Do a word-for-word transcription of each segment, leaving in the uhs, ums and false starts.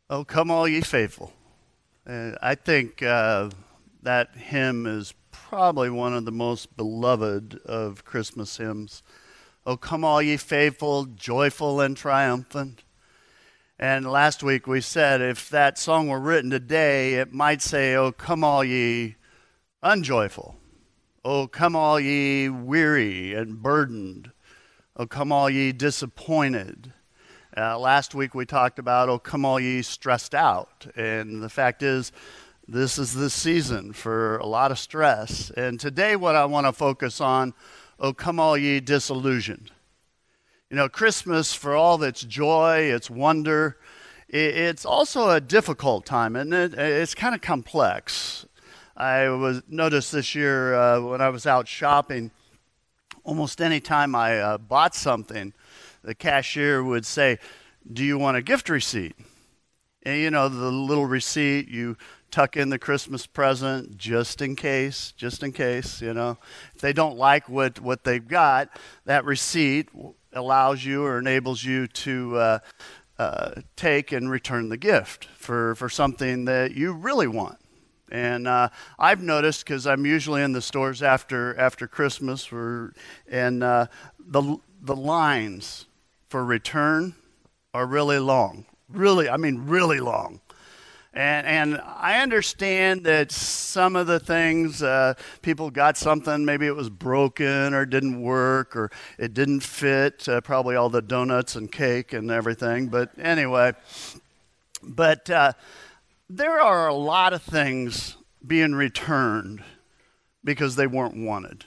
Oh, come all ye faithful. Uh, I think uh, that hymn is probably one of the most beloved of Christmas hymns. Oh, come all ye faithful, joyful and triumphant. And last week we said if that song were written today, it might say, oh, come all ye unjoyful. Oh, come all ye weary and burdened. Oh, come all ye disappointed. Uh, last week we talked about, oh, come all ye stressed out. And the fact is, this is the season for a lot of stress. And today what I want to focus on, oh, come all ye disillusioned. You know, Christmas, for all of its joy, its wonder, it's also a difficult time, and it? It's kind of complex. I was noticed this year uh, when I was out shopping, almost any time I uh, bought something, the cashier would say, do you want a gift receipt? And you know, the little receipt, you tuck in the Christmas present just in case, just in case, you know. If they don't like what, what they've got, that receipt allows you or enables you to uh, uh, take and return the gift for, for something that you really want. And uh, I've noticed, because I'm usually in the stores after after Christmas, for, and uh, the the lines for return are really long. Really, I mean really long. And and I understand that some of the things, uh, people got something, maybe it was broken or didn't work or it didn't fit, uh, probably all the donuts and cake and everything. But anyway, but uh, there are a lot of things being returned because they weren't wanted.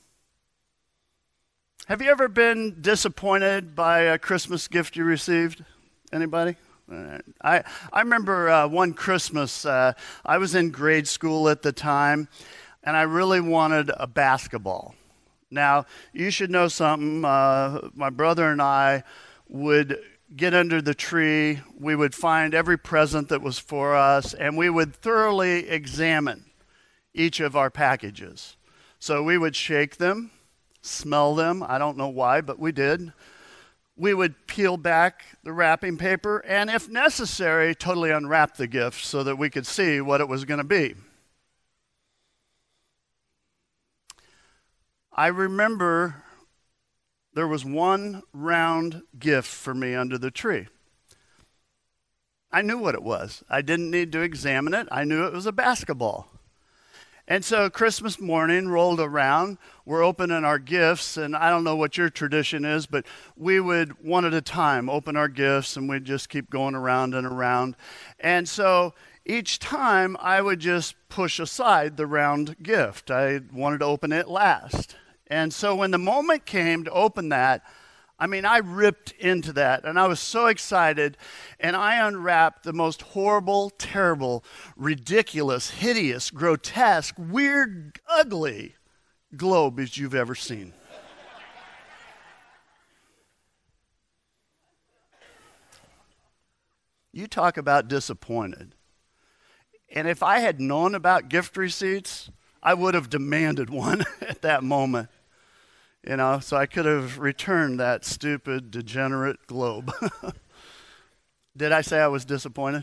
Have you ever been disappointed by a Christmas gift you received? Anybody? I, I remember uh, one Christmas, uh, I was in grade school at the time, and I really wanted a basketball. Now, you should know something. Uh, my brother and I would get under the tree. We would find every present that was for us, and we would thoroughly examine each of our packages. So we would shake them, smell them. I don't know why, but we did. We would peel back the wrapping paper and, if necessary, totally unwrap the gift so that we could see what it was going to be. I remember there was one round gift for me under the tree. I knew what it was. I didn't need to examine it. I knew it was a basketball. And so Christmas morning rolled around, we're opening our gifts, and I don't know what your tradition is, but we would, one at a time, open our gifts, and we'd just keep going around and around. And so each time, I would just push aside the round gift. I wanted to open it last. And so when the moment came to open that, I mean, I ripped into that, and I was so excited, and I unwrapped the most horrible, terrible, ridiculous, hideous, grotesque, weird, ugly globe as you've ever seen. You talk about disappointed. And if I had known about gift receipts, I would have demanded one at that moment. You know, so I could have returned that stupid, degenerate globe. Did I say I was disappointed?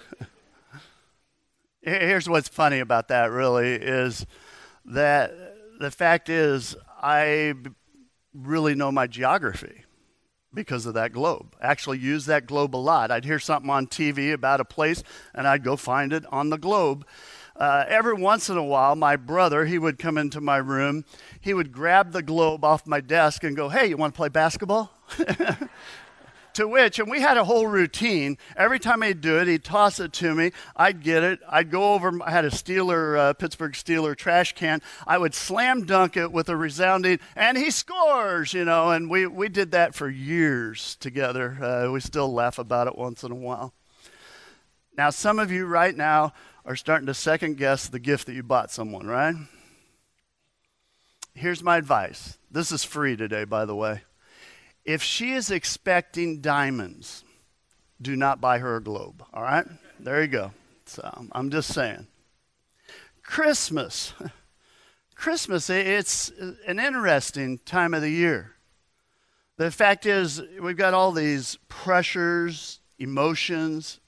Here's what's funny about that, really, is that the fact is I really know my geography because of that globe. I actually use that globe a lot. I'd hear something on T V about a place, and I'd go find it on the globe. Uh, every once in a while, my brother, he would come into my room. He would grab the globe off my desk and go, hey, you want to play basketball? To which, and we had a whole routine. Every time he'd do it, he'd toss it to me. I'd get it. I'd go over, I had a Steeler, uh, Pittsburgh Steeler trash can. I would slam dunk it with a resounding, and he scores, you know, and we, we did that for years together. Uh, we still laugh about it once in a while. Now, some of you right now are starting to second guess the gift that you bought someone, right? Here's my advice. This is free today, by the way. If she is expecting diamonds, do not buy her a globe, all right? There you go. So I'm just saying. Christmas. Christmas, it's an interesting time of the year. The fact is, we've got all these pressures, emotions,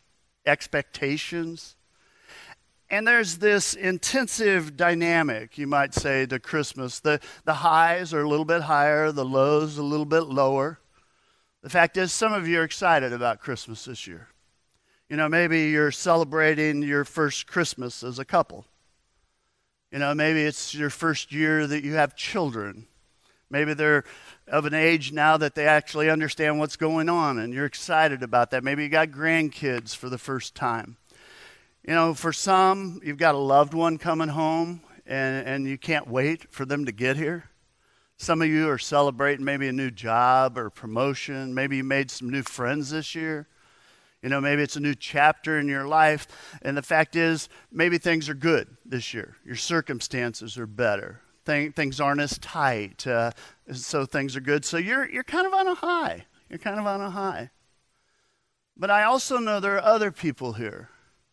expectations. And there's this intensive dynamic, you might say, to Christmas. The, the highs are a little bit higher, the lows a little bit lower. The fact is, some of you are excited about Christmas this year. You know, maybe you're celebrating your first Christmas as a couple. You know, maybe it's your first year that you have children. Maybe they're of an age now that they actually understand what's going on, and you're excited about that. Maybe you got grandkids for the first time. You know, for some, you've got a loved one coming home, and, and you can't wait for them to get here. Some of you are celebrating maybe a new job or promotion. Maybe you made some new friends this year. You know, maybe it's a new chapter in your life. And the fact is, maybe things are good this year. Your circumstances are better. Thing, things aren't as tight, uh, so things are good. So you're you're kind of on a high. You're kind of on a high. But I also know there are other people here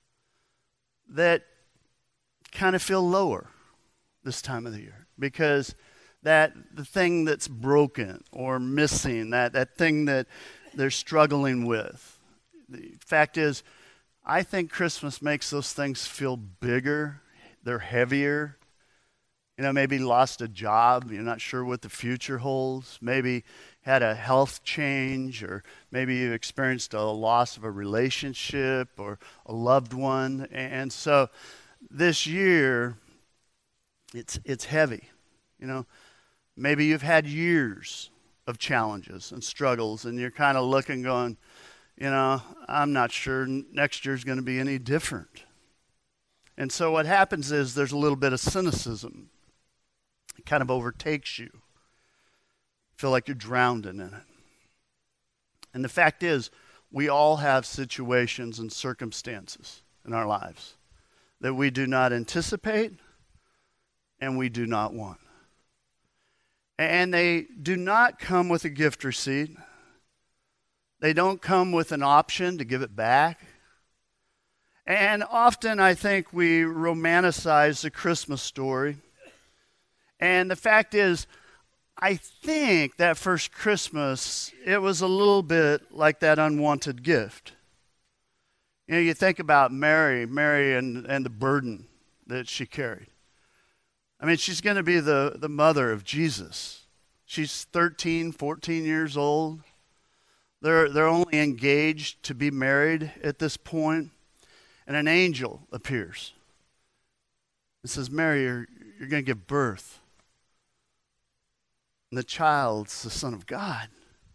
that kind of feel lower this time of the year because that the thing that's broken or missing, that, that thing that they're struggling with. The fact is, I think Christmas makes those things feel bigger. They're heavier. You know, maybe lost a job. You're not sure what the future holds. Maybe had a health change, or maybe you experienced a loss of a relationship or a loved one. And so this year, it's it's heavy. You know, maybe you've had years of challenges and struggles, and you're kind of looking going, you know, I'm not sure next year's going to be any different. And so what happens is there's a little bit of cynicism. It kind of overtakes you. Feel like you're drowned in it. And the fact is, we all have situations and circumstances in our lives that we do not anticipate and we do not want. And they do not come with a gift receipt. They don't come with an option to give it back. And often I think we romanticize the Christmas story. And the fact is, I think that first Christmas, it was a little bit like that unwanted gift. You know, you think about Mary, Mary and, and the burden that she carried. I mean, she's going to be the, the mother of Jesus. She's thirteen, fourteen years old. They're, they're only engaged to be married at this point. And an angel appears and says, Mary, you're, you're going to give birth. And the child's the Son of God.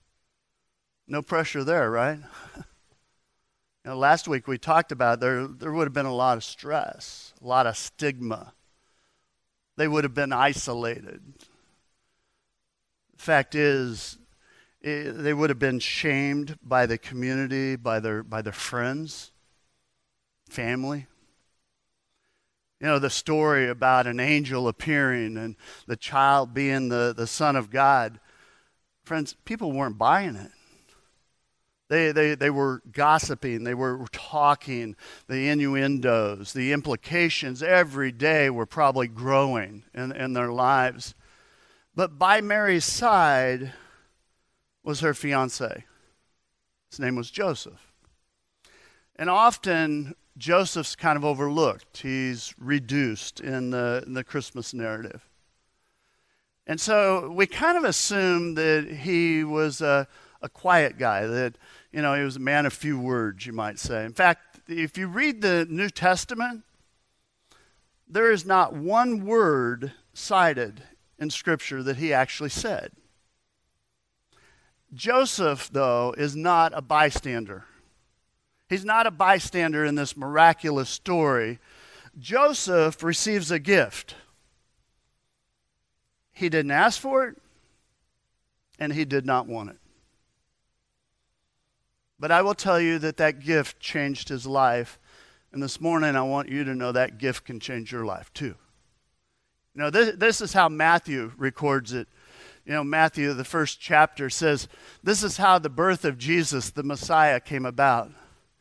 No pressure there, right? You know, last week we talked about there, there would have been a lot of stress, a lot of stigma. They would have been isolated. The fact is, it, they would have been shamed by the community, by their by their friends, family. You know, the story about an angel appearing and the child being the, the Son of God. Friends, people weren't buying it. They, they, they were gossiping. They were talking. The innuendos, the implications every day were probably growing in, in their lives. But by Mary's side was her fiancé. His name was Joseph. And often Joseph's kind of overlooked. He's reduced in the, in the Christmas narrative. And so we kind of assume that he was a, a quiet guy, that, you know, he was a man of few words, you might say. In fact, if you read the New Testament, there is not one word cited in Scripture that he actually said. Joseph, though, is not a bystander. He's not a bystander in this miraculous story. Joseph receives a gift. He didn't ask for it, and he did not want it. But I will tell you that that gift changed his life. And this morning, I want you to know that gift can change your life too. You know, this, this is how Matthew records it. You know, Matthew, the first chapter, says, this is how the birth of Jesus, the Messiah, came about.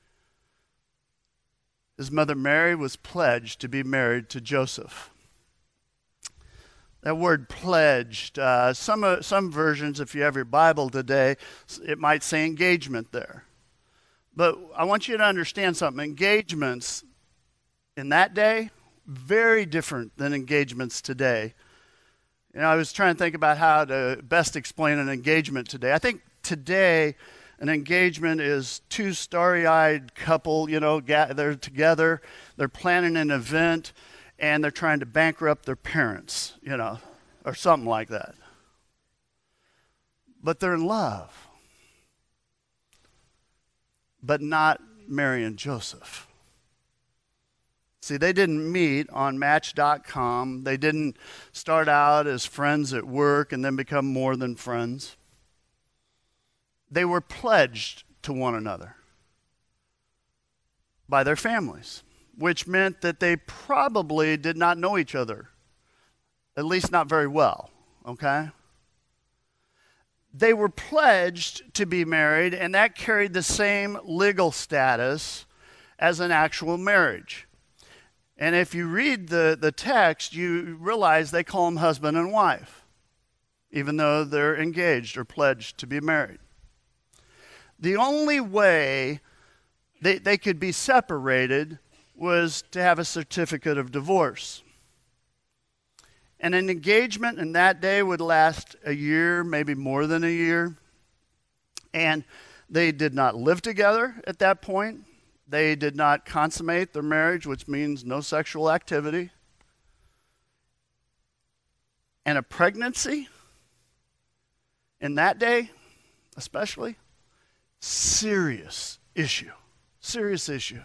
His mother Mary was pledged to be married to Joseph. That word pledged, uh, some, uh, some versions, if you have your Bible today, it might say engagement there. But I want you to understand something. Engagements in that day, very different than engagements today. You know, I was trying to think about how to best explain an engagement today. I think today an engagement is two starry-eyed couple, you know, they're together, they're planning an event, and they're trying to bankrupt their parents, you know, or something like that. But they're in love. But not Mary and Joseph. See, they didn't meet on Match dot com. They didn't start out as friends at work and then become more than friends. They were pledged to one another by their families, which meant that they probably did not know each other, at least not very well, okay? They were pledged to be married, and that carried the same legal status as an actual marriage. And if you read the, the text, you realize they call them husband and wife, even though they're engaged or pledged to be married. The only way they, they could be separated was to have a certificate of divorce. And an engagement in that day would last a year, maybe more than a year. And they did not live together at that point. They did not consummate their marriage, which means no sexual activity. And a pregnancy in that day, especially, serious issue. Serious issue.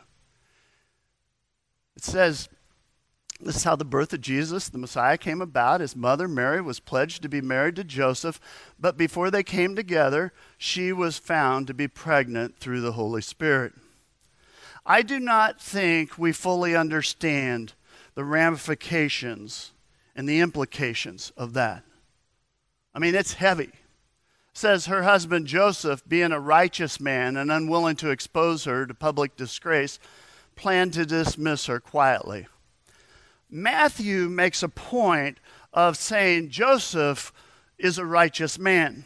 It says, this is how the birth of Jesus, the Messiah, came about. His mother, Mary, was pledged to be married to Joseph, but before they came together, she was found to be pregnant through the Holy Spirit. I do not think we fully understand the ramifications and the implications of that. I mean, it's heavy. It says her husband Joseph, being a righteous man and unwilling to expose her to public disgrace, planned to dismiss her quietly. Matthew makes a point of saying Joseph is a righteous man.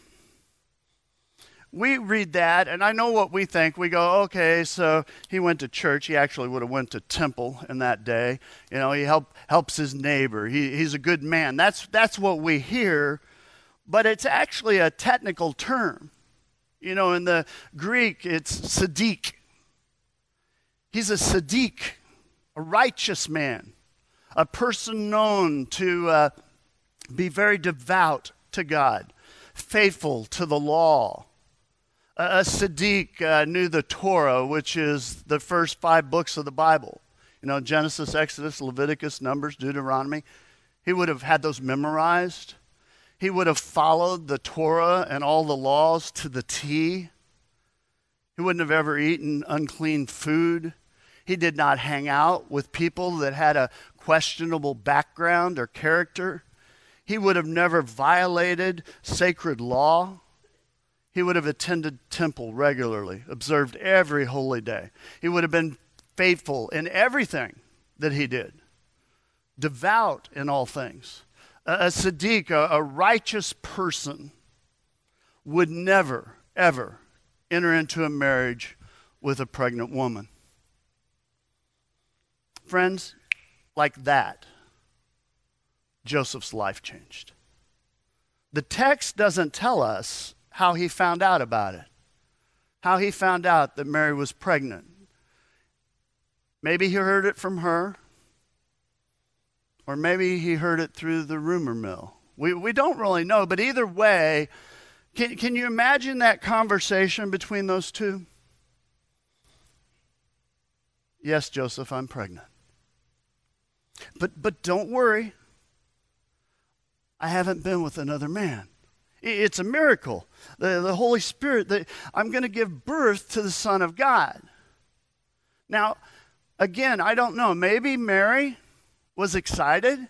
We read that, and I know what we think. We go, okay, so he went to church. He actually would have went to temple in that day. You know, he help, helps his neighbor. He, he's a good man. That's, that's what we hear, but it's actually a technical term. You know, in the Greek, it's Sadiq. He's a Sadiq, a righteous man, a person known to uh, be very devout to God, faithful to the law. A Sadiq uh, knew the Torah, which is the first five books of the Bible. You know, Genesis, Exodus, Leviticus, Numbers, Deuteronomy. He would have had those memorized. He would have followed the Torah and all the laws to the T. He wouldn't have ever eaten unclean food. He did not hang out with people that had a questionable background or character. He would have never violated sacred law. He would have attended temple regularly, observed every holy day. He would have been faithful in everything that he did, devout in all things. A, a Sadiq, a, a righteous person, would never, ever enter into a marriage with a pregnant woman. Friends, like that, Joseph's life changed. The text doesn't tell us how he found out about it, how he found out that Mary was pregnant. Maybe he heard it from her, or maybe he heard it through the rumor mill. We we don't really know, but either way, can, can you imagine that conversation between those two? Yes, Joseph, I'm pregnant. But but don't worry. I haven't been with another man. It's a miracle. The, the Holy Spirit, the, I'm going to give birth to the Son of God. Now, again, I don't know. Maybe Mary was excited.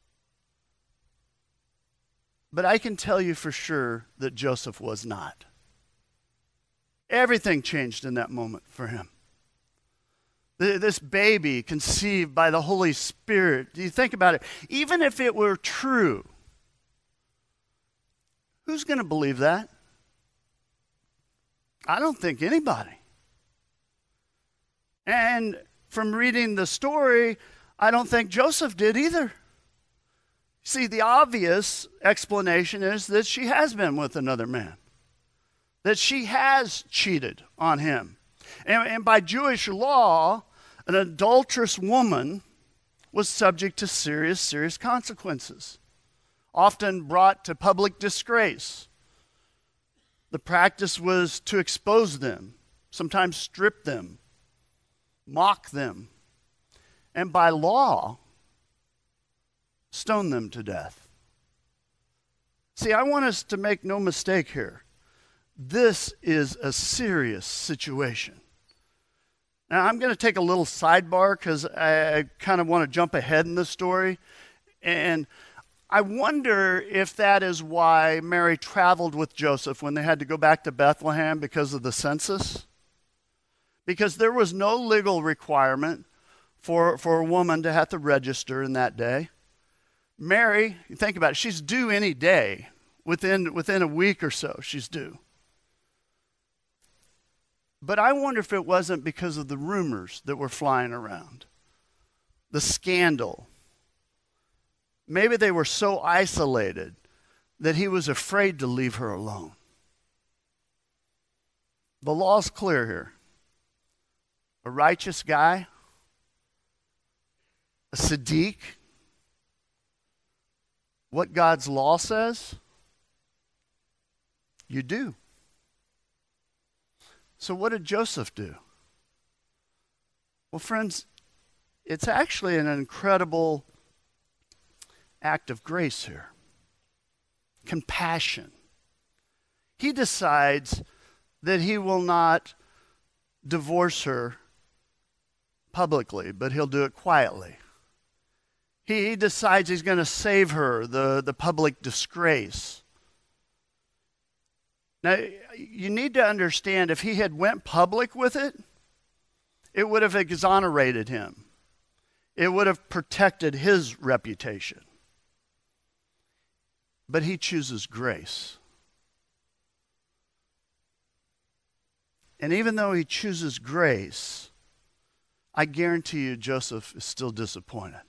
But I can tell you for sure that Joseph was not. Everything changed in that moment for him. This baby conceived by the Holy Spirit. Do you think about it? Even if it were true, who's going to believe that? I don't think anybody. And from reading the story, I don't think Joseph did either. See, the obvious explanation is that she has been with another man, that she has cheated on him. And, and by Jewish law, an adulterous woman was subject to serious, serious consequences, often brought to public disgrace. The practice was to expose them, sometimes strip them, mock them, and by law, stone them to death. See, I want us to make no mistake here. This is a serious situation. Now, I'm going to take a little sidebar because I, I kind of want to jump ahead in the story. And I wonder if that is why Mary traveled with Joseph when they had to go back to Bethlehem because of the census. Because there was no legal requirement for, for a woman to have to register in that day. Mary, you think about it, she's due any day. Within, within a week or so, she's due. But I wonder if it wasn't because of the rumors that were flying around, the scandal. Maybe they were so isolated that he was afraid to leave her alone. The law's clear here. A righteous guy, a Siddiq, what God's law says, you do. So what did Joseph do? Well, friends, it's actually an incredible act of grace here. Compassion. He decides that he will not divorce her publicly, but he'll do it quietly. He, he decides he's going to save her the, the public disgrace. Now, you need to understand, if he had went public with it, it would have exonerated him. It would have protected his reputation. But he chooses grace. And even though he chooses grace, I guarantee you Joseph is still disappointed.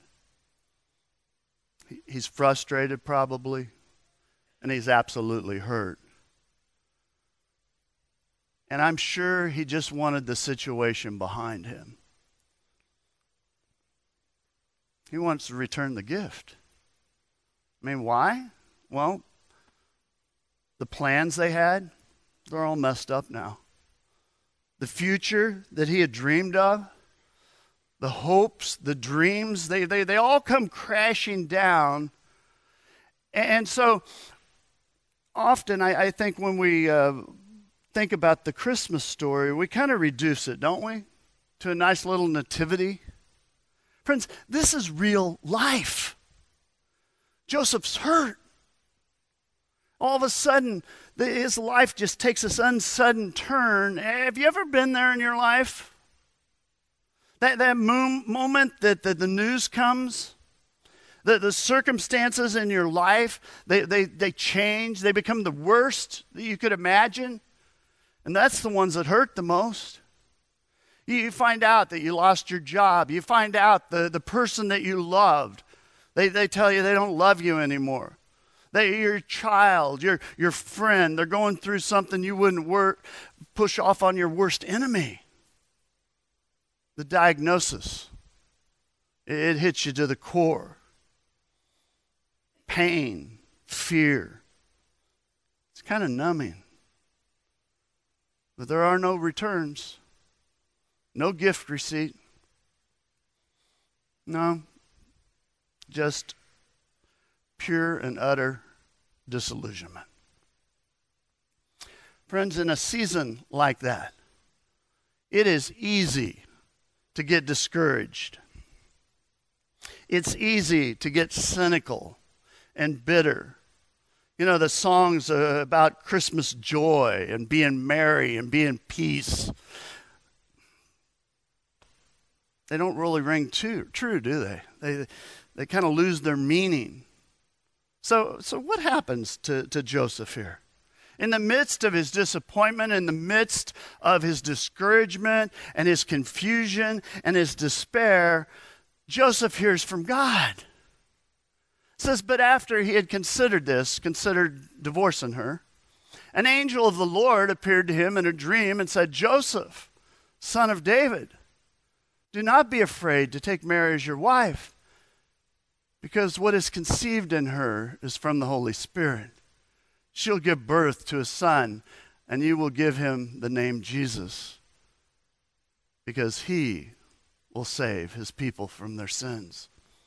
He's frustrated probably, and he's absolutely hurt. And I'm sure he just wanted the situation behind him. He wants to return the gift. I mean, why? Well, the plans they had, they're all messed up now. The future that he had dreamed of, the hopes, the dreams, they, they, they all come crashing down. And so often I, I think when we uh, think about the Christmas story, we kind of reduce it, don't we? To a nice little nativity. Friends, this is real life. Joseph's hurt. All of a sudden, the, his life just takes this unsudden turn. Have you ever been there in your life? That, that mo- moment that the, the news comes, the, the circumstances in your life, they, they, they change. They become the worst that you could imagine. And that's the ones that hurt the most. You, you find out that you lost your job. You find out the, the person that you loved, they, they tell you they don't love you anymore. They, your child, your, your friend, they're going through something you wouldn't work, push off on your worst enemy. The diagnosis, it, it hits you to the core. Pain, fear. It's kind of numbing. But there are no returns. No gift receipt. No. Just pure and utter disillusionment. Friends, in a season like that, it is easy to get discouraged. It's easy to get cynical and bitter. You know, the songs uh, about Christmas joy and being merry and being peace, they don't really ring true, true, do they? They they kind of lose their meaning. So so what happens to, to Joseph here? In the midst of his disappointment, in the midst of his discouragement and his confusion and his despair, Joseph hears from God. It says, but after he had considered this, considered divorcing her, an angel of the Lord appeared to him in a dream and said, Joseph, son of David, do not be afraid to take Mary as your wife, because what is conceived in her is from the Holy Spirit. She'll give birth to a son, and you will give him the name Jesus, because he will save his people from their sins.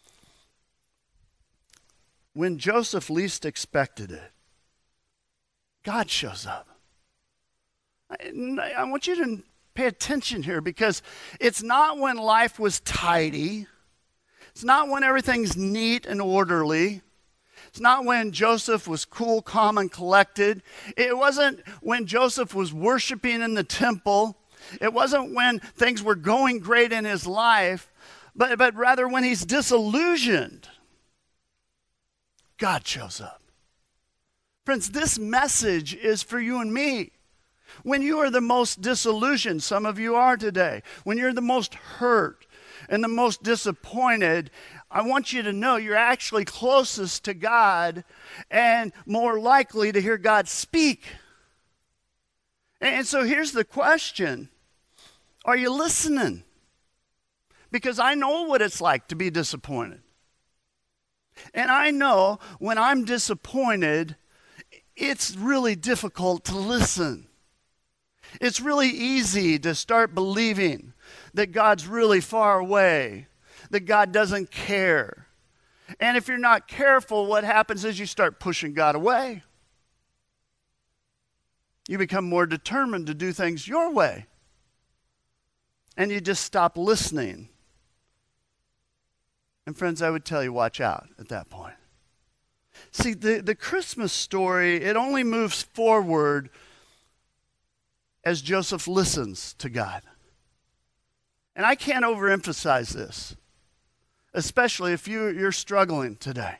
When Joseph least expected it, God shows up. I, I want you to pay attention here, because it's not when life was tidy. It's not when everything's neat and orderly. It's not when Joseph was cool, calm, and collected. It wasn't when Joseph was worshiping in the temple. It wasn't when things were going great in his life, but, but rather when he's disillusioned, God shows up. Friends, this message is for you and me. When you are the most disillusioned, some of you are today, when you're the most hurt and the most disappointed, I want you to know you're actually closest to God and more likely to hear God speak. And so here's the question. Are you listening? Because I know what it's like to be disappointed. And I know when I'm disappointed, it's really difficult to listen. It's really easy to start believing that God's really far away, that God doesn't care. And if you're not careful, what happens is you start pushing God away. You become more determined to do things your way. And you just stop listening. And friends, I would tell you, watch out at that point. See, the, the Christmas story, it only moves forward as Joseph listens to God. And I can't overemphasize this, especially if you, you're struggling today.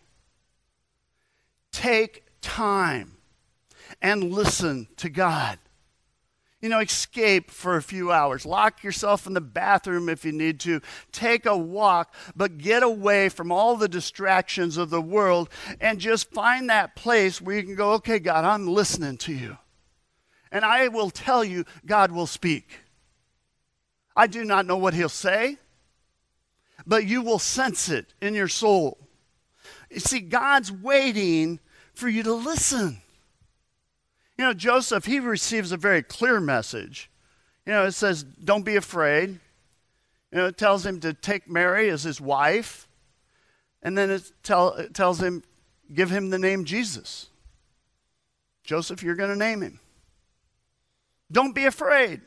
Take time and listen to God. You know, escape for a few hours. Lock yourself in the bathroom if you need to. Take a walk, but get away from all the distractions of the world and just find that place where you can go, okay, God, I'm listening to you. And I will tell you, God will speak. I do not know what he'll say, but you will sense it in your soul. You see, God's waiting for you to listen. You know, Joseph, he receives a very clear message. You know, it says, don't be afraid. You know, it tells him to take Mary as his wife. And then it, tell, it tells him, give him the name Jesus. Joseph, you're going to name him. Don't be afraid.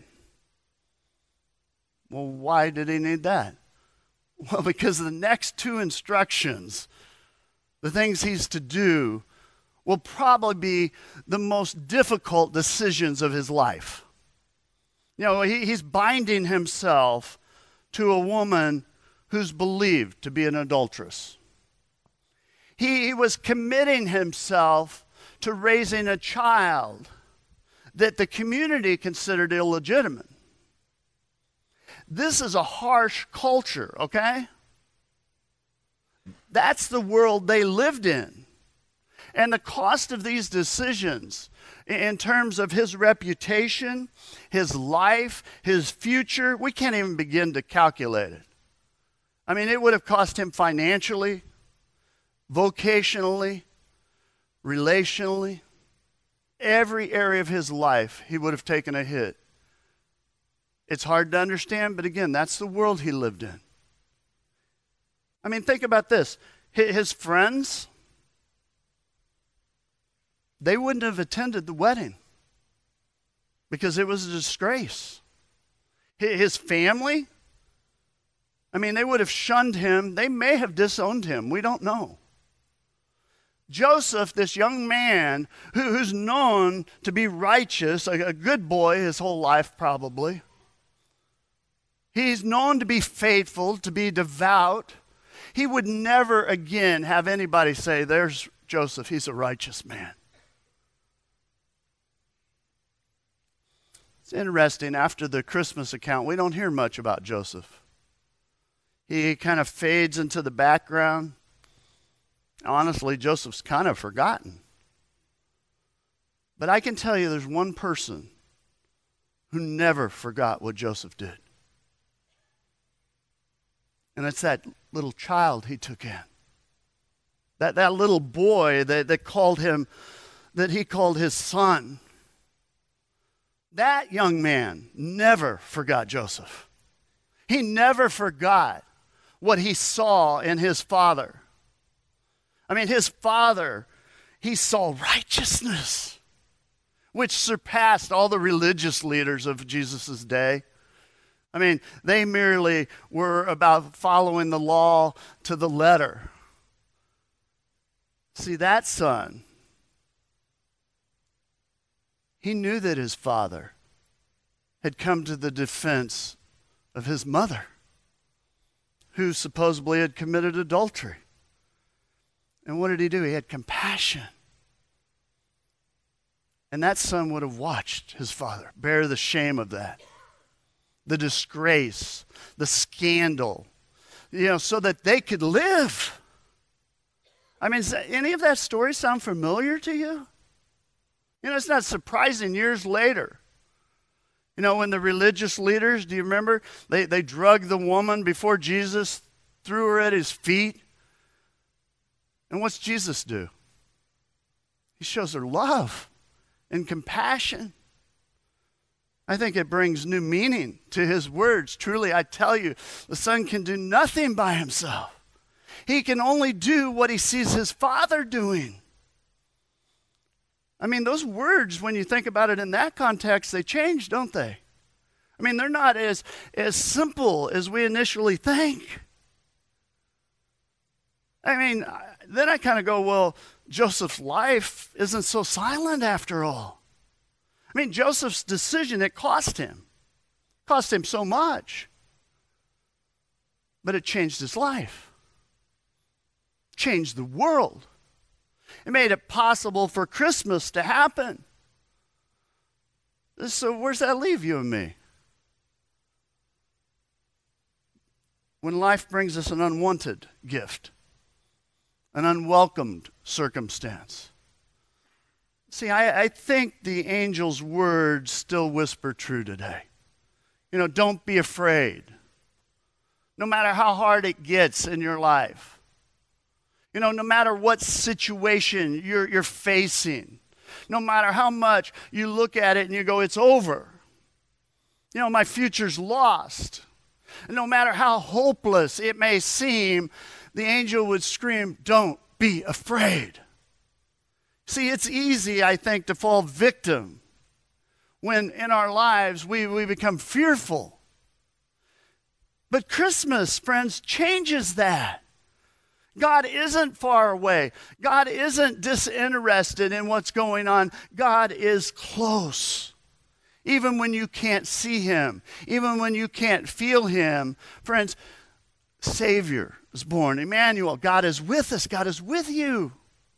Well, why did he need that? Well, because the next two instructions, the things he's to do, will probably be the most difficult decisions of his life. You know, he, he's binding himself to a woman who's believed to be an adulteress. He, he was committing himself to raising a child that the community considered illegitimate. This is a harsh culture, okay? That's the world they lived in. And the cost of these decisions in terms of his reputation, his life, his future, we can't even begin to calculate it. I mean, it would have cost him financially, vocationally, relationally. Every area of his life, he would have taken a hit. It's hard to understand, but again, that's the world he lived in. I mean, think about this. His friends, they wouldn't have attended the wedding because it was a disgrace. His family, I mean, they would have shunned him. They may have disowned him. We don't know. Joseph, this young man who, who's known to be righteous, a, a good boy his whole life probably. He's known to be faithful, to be devout. He would never again have anybody say, there's Joseph, he's a righteous man. It's interesting, after the Christmas account, we don't hear much about Joseph. He kind of fades into the background. Honestly, Joseph's kind of forgotten. But I can tell you there's one person who never forgot what Joseph did. And it's that little child he took in. That, that little boy that, that called him, that he called his son. That young man never forgot Joseph. He never forgot what he saw in his father. I mean, his father, he saw righteousness, which surpassed all the religious leaders of Jesus' day. I mean, they merely were about following the law to the letter. See, that son, he knew that his father had come to the defense of his mother, who supposedly had committed adultery. And what did he do? He had compassion. And that son would have watched his father bear the shame of that, the disgrace, the scandal, you know, so that they could live. I mean, does any of that story sound familiar to you? You know, it's not surprising years later. You know, when the religious leaders, do you remember? They, they drugged the woman before Jesus, threw her at his feet. And what's Jesus do? He shows her love and compassion. I think it brings new meaning to his words. Truly, I tell you, the son can do nothing by himself. He can only do what he sees his father doing. I mean, those words, when you think about it in that context, they change, don't they? I mean, they're not as, as simple as we initially think. I mean, then I kind of go, well, Joseph's life isn't so silent after all. I mean, Joseph's decision, it cost him. It cost him so much. But it changed his life. Changed the world. It made it possible for Christmas to happen. So where's that leave you and me? When life brings us an unwanted gift, an unwelcomed circumstance. See, I, I think the angel's words still whisper true today. You know, don't be afraid. No matter how hard it gets in your life. You know, no matter what situation you're, you're facing. No matter how much you look at it and you go, it's over. You know, my future's lost. And no matter how hopeless it may seem, the angel would scream, don't be afraid. See, it's easy, I think, to fall victim when in our lives we, we become fearful. But Christmas, friends, changes that. God isn't far away. God isn't disinterested in what's going on. God is close. Even when you can't see him, even when you can't feel him, friends, Savior is born. Emmanuel, God is with us. God is with you.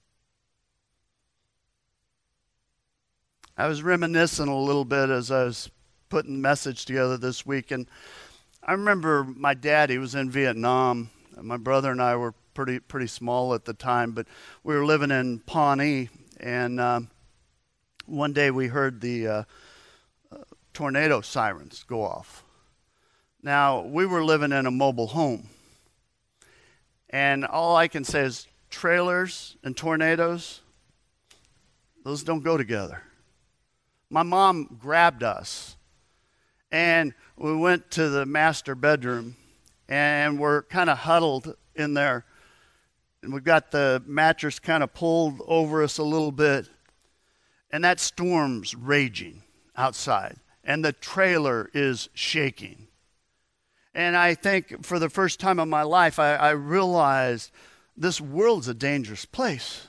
I was reminiscing a little bit as I was putting the message together this week, and I remember my dad, he was in Vietnam. My brother and I were pretty pretty small at the time, but we were living in Pawnee, and um, one day we heard the uh, uh, tornado sirens go off. Now, we were living in a mobile home, and all I can say is trailers and tornadoes, those don't go together. My mom grabbed us, and we went to the master bedroom, and we're kind of huddled in there. And we've got the mattress kind of pulled over us a little bit. And that storm's raging outside. And the trailer is shaking. And I think for the first time in my life, I, I realized this world's a dangerous place.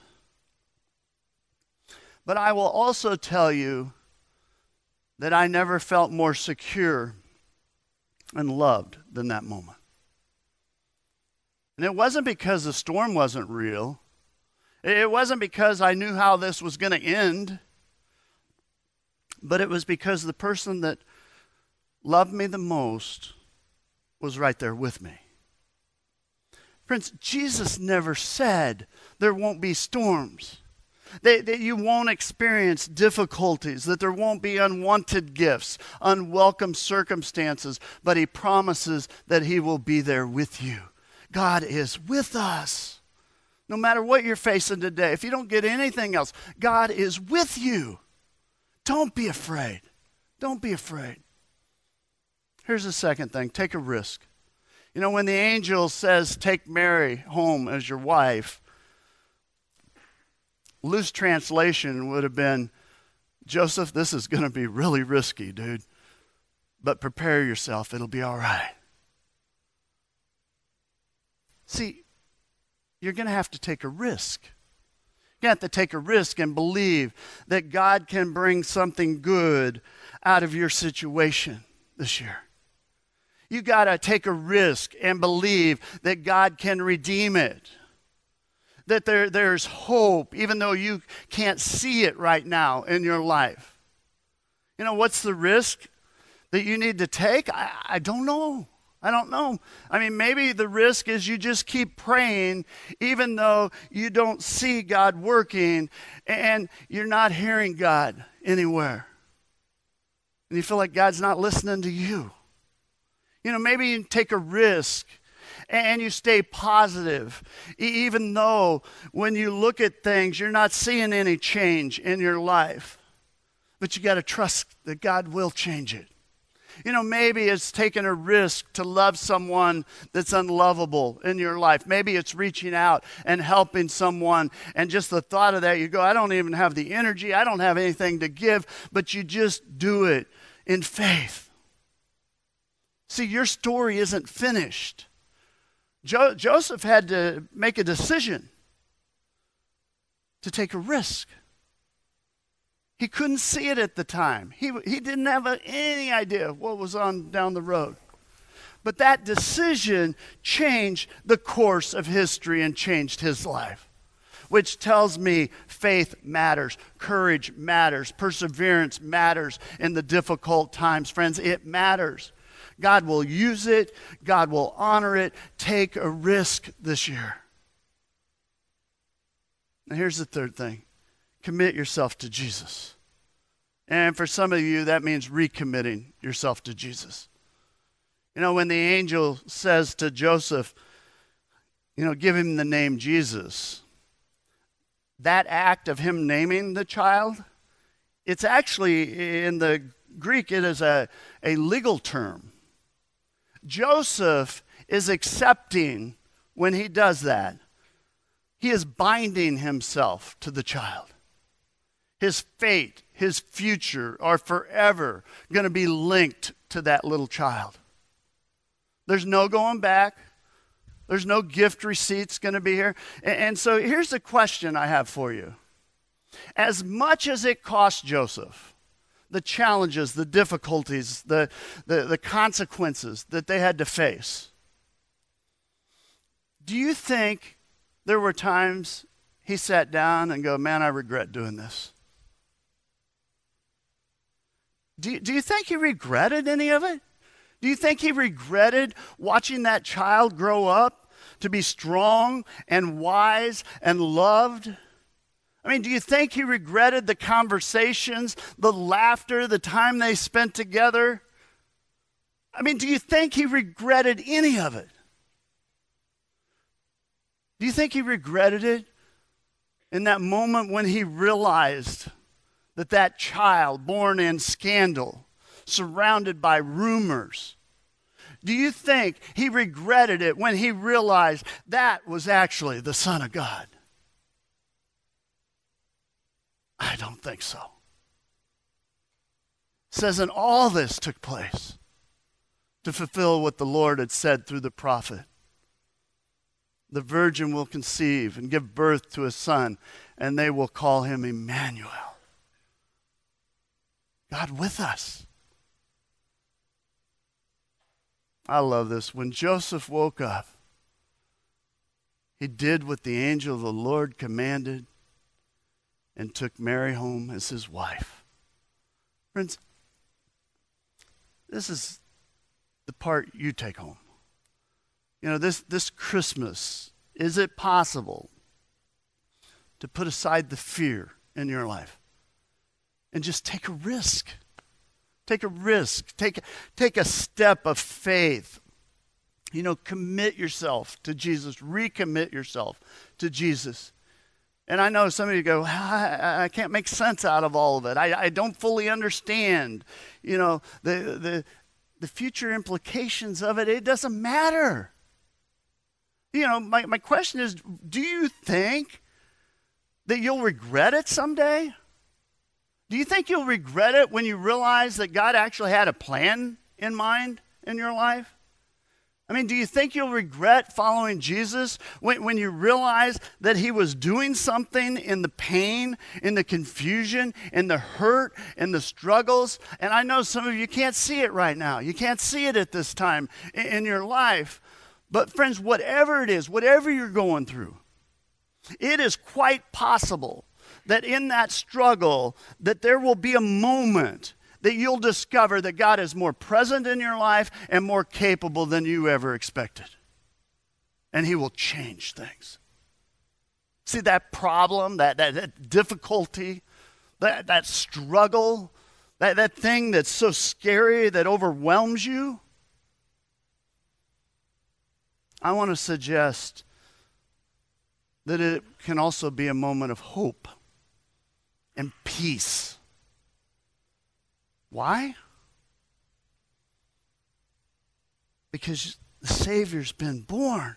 But I will also tell you that I never felt more secure and loved than that moment. And it wasn't because the storm wasn't real. It wasn't because I knew how this was going to end. but it was because the person that loved me the most was right there with me. Friends, Jesus never said there won't be storms, that, that you won't experience difficulties, that there won't be unwanted gifts, unwelcome circumstances, but he promises that he will be there with you. God is with us. No matter what you're facing today, if you don't get anything else, God is with you. Don't be afraid. Don't be afraid. Here's the second thing. Take a risk. You know, when the angel says, take Mary home as your wife, loose translation would have been, Joseph, this is going to be really risky, dude. But prepare yourself. It'll be all right. See, you're going to have to take a risk. You have to take a risk and believe that God can bring something good out of your situation this year. You got to take a risk and believe that God can redeem it. That there, there's hope, even though you can't see it right now in your life. You know, what's the risk that you need to take? I, I don't know. I don't know. I mean, maybe the risk is you just keep praying even though you don't see God working and you're not hearing God anywhere. And you feel like God's not listening to you. You know, maybe you take a risk and you stay positive, even though when you look at things, you're not seeing any change in your life. But you got to trust that God will change it. You know, maybe it's taking a risk to love someone that's unlovable in your life. Maybe it's reaching out and helping someone. And just the thought of that, you go, I don't even have the energy. I don't have anything to give. But you just do it in faith. See, your story isn't finished. Jo- Joseph had to make a decision to take a risk. He couldn't see it at the time. He, he didn't have a, any idea what was on down the road. But that decision changed the course of history and changed his life, which tells me faith matters, courage matters, perseverance matters in the difficult times. Friends, it matters. God will use it. God will honor it. Take a risk this year. And here's the third thing. Commit yourself to Jesus. And for some of you, that means recommitting yourself to Jesus. You know, when the angel says to Joseph, you know, give him the name Jesus, that act of him naming the child, it's actually, in the Greek, it is a, a legal term. Joseph is accepting when he does that. He is binding himself to the child. His fate, his future are forever going to be linked to that little child. There's no going back. There's no gift receipts going to be here. And, and so here's the question I have for you. As much as it cost Joseph, the challenges, the difficulties, the, the, the consequences that they had to face, do you think there were times he sat down and go, man, I regret doing this? Do you, do you think he regretted any of it? Do you think he regretted watching that child grow up to be strong and wise and loved? I mean, do you think he regretted the conversations, the laughter, the time they spent together? I mean, do you think he regretted any of it? Do you think he regretted it in that moment when he realized that that child born in scandal, surrounded by rumors, do you think he regretted it when he realized that was actually the Son of God? I don't think so. It says, and all this took place to fulfill what the Lord had said through the prophet. The virgin will conceive and give birth to a son, and they will call him Emmanuel. God with us. I love this. When Joseph woke up, he did what the angel of the Lord commanded and took Mary home as his wife. Friends, this is the part you take home. You know, this, this Christmas, is it possible to put aside the fear in your life and just take a risk? Take a risk. Take, take a step of faith. You know, commit yourself to Jesus. Recommit yourself to Jesus. And I know some of you go, I, I can't make sense out of all of it. I, I don't fully understand, you know, the, the, the future implications of it. It doesn't matter. You know, my, my question is, do you think that you'll regret it someday? Do you think you'll regret it when you realize that God actually had a plan in mind in your life? I mean, do you think you'll regret following Jesus when, when you realize that he was doing something in the pain, in the confusion, in the hurt, in the struggles? And I know some of you can't see it right now. You can't see it at this time in, in your life. But friends, whatever it is, whatever you're going through, it is quite possible that in that struggle, that there will be a moment that you'll discover that God is more present in your life and more capable than you ever expected. And he will change things. See that problem, that, that, that difficulty, that, that struggle, that, that thing that's so scary that overwhelms you? I want to suggest that it can also be a moment of hope and peace. Why? Because the Savior's been born.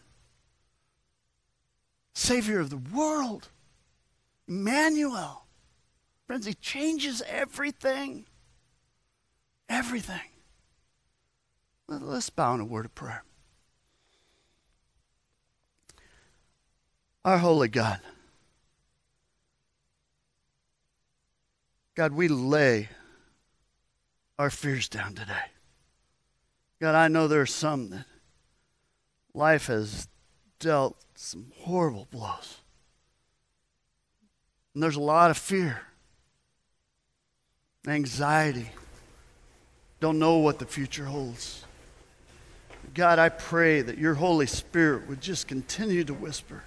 Savior of the world. Emmanuel. Friends, he changes everything. Everything. Let's bow in a word of prayer. Our holy God, God, we lay our fears down today. God, I know there are some that life has dealt some horrible blows. And there's a lot of fear, anxiety, don't know what the future holds. God, I pray that your Holy Spirit would just continue to whisper.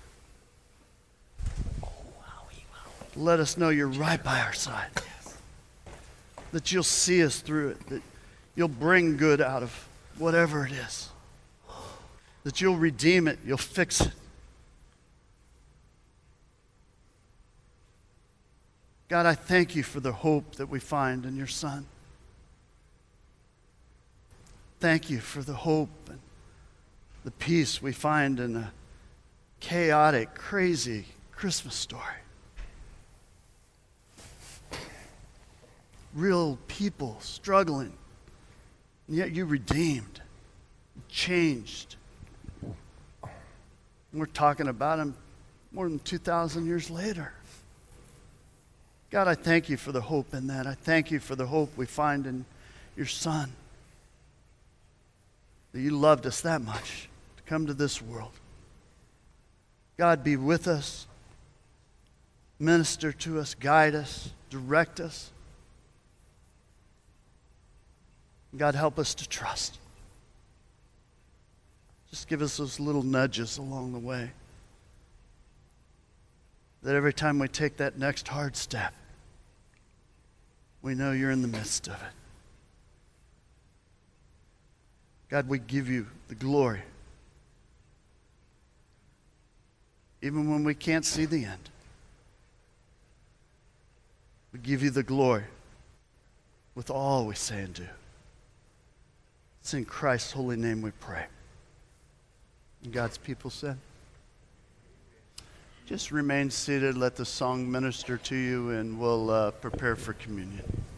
Let us know you're right by our side. That you'll see us through it. That you'll bring good out of whatever it is. That you'll redeem it. You'll fix it. God, I thank you for the hope that we find in your Son. Thank you for the hope and the peace we find in a chaotic, crazy Christmas story. Real people struggling, and yet you redeemed, changed. And we're talking about him more than two thousand years later. God, I thank you for the hope in that. I thank you for the hope we find in your Son. That you loved us that much to come to this world. God, be with us, minister to us, guide us, direct us. God, help us to trust. Just give us those little nudges along the way. That every time we take that next hard step, we know you're in the midst of it. God, we give you the glory. Even when we can't see the end. We give you the glory with all we say and do. It's in Christ's holy name we pray. And God's people said, just remain seated, let the song minister to you, and we'll uh, prepare for communion.